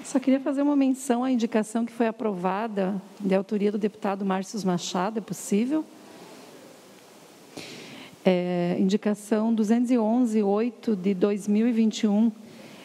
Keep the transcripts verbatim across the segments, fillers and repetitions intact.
Só queria fazer uma menção à indicação que foi aprovada, de autoria do deputado Márcio Machado, é possível? É, indicação duzentos e onze, oito de dois mil e vinte e um,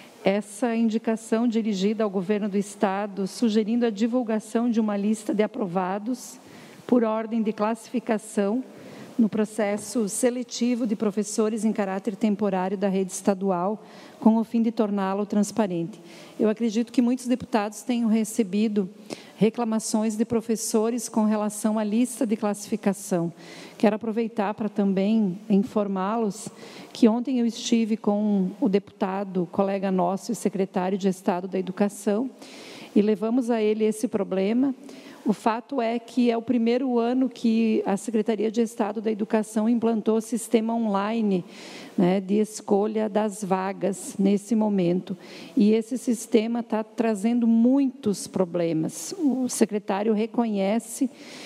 essa indicação dirigida ao governo do Estado, sugerindo a divulgação de uma lista de aprovados por ordem de classificação no processo seletivo de professores em caráter temporário da rede estadual, com o fim de torná-lo transparente. Eu acredito que muitos deputados tenham recebido reclamações de professores com relação à lista de classificação. Quero aproveitar para também informá-los que ontem eu estive com o deputado, colega nosso e secretário de Estado da Educação, e levamos a ele esse problema. O fato é que é o primeiro ano que a Secretaria de Estado da Educação implantou o sistema online, né, de escolha das vagas nesse momento. E esse sistema está trazendo muitos problemas. O secretário reconhece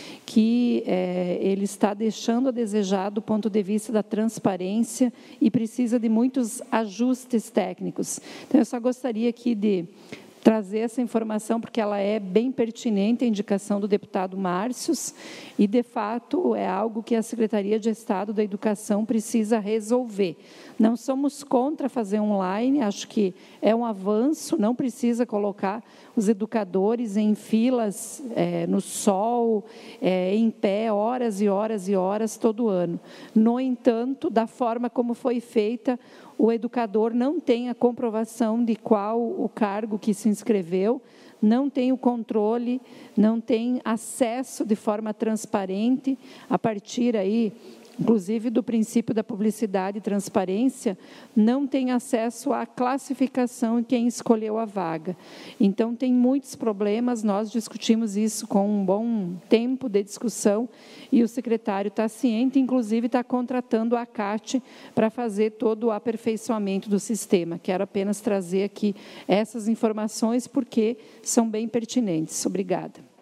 que é, ele está deixando a desejar do ponto de vista da transparência e precisa de muitos ajustes técnicos. Então, eu só gostaria aqui de trazer essa informação, porque ela é bem pertinente, a indicação do deputado Márcios, e, de fato, é algo que a Secretaria de Estado da Educação precisa resolver. Não somos contra fazer online, acho que é um avanço, não precisa colocar os educadores em filas, é, no sol, é, em pé, horas e horas e horas, todo ano. No entanto, da forma como foi feita, o educador não tem a comprovação de qual o cargo que se inscreveu, não tem o controle, não tem acesso de forma transparente, a partir aí, inclusive do princípio da publicidade e transparência, não tem acesso à classificação de quem escolheu a vaga. Então, tem muitos problemas, nós discutimos isso com um bom tempo de discussão, e o secretário está ciente, inclusive está contratando a ACAT para fazer todo o aperfeiçoamento do sistema. Quero apenas trazer aqui essas informações, porque são bem pertinentes. Obrigada.